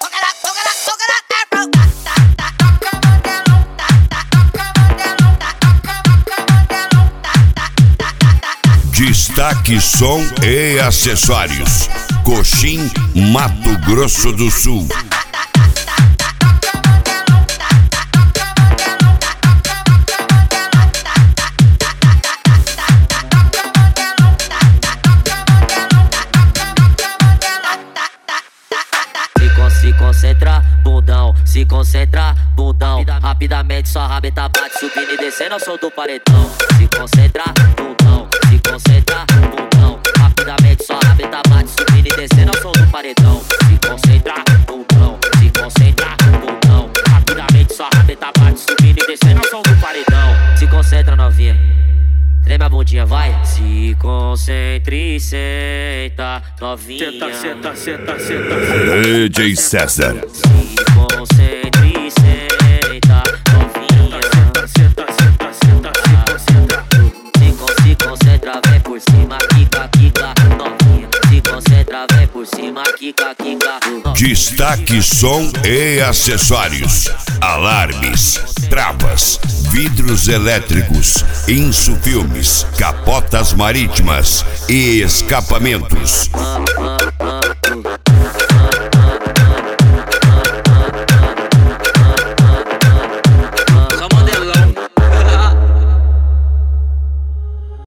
Destaque som e acessórios. Coxim, Mato Grosso do Sul. Se concentra, bundão, se concentra, bundão. Rapidamente sua rabeta bate, subindo e descendo ao som do paredão. Se concentra, bundão, se concentra, bundão. Rapidamente sua rabeta bate, subindo e descendo ao som do paredão. Se concentra, bundão, se concentra, bundão. Rapidamente sua rabeta bate, subindo e descendo ao som do paredão. Se concentra, novinha, treme a bundinha, vai. Se concentre e senta, novinha. Senta, senta, senta, senta. DJ César. Se concentre e senta, novinha. Senta, senta, senta, senta, senta. Se concentra, vem por cima, quica, quica, novinha. Se concentra, vem por cima, quica, quica, novinha. Destaque som e acessórios. Alarmes, travas, vidros elétricos, insufilmes, capotas marítimas e escapamentos.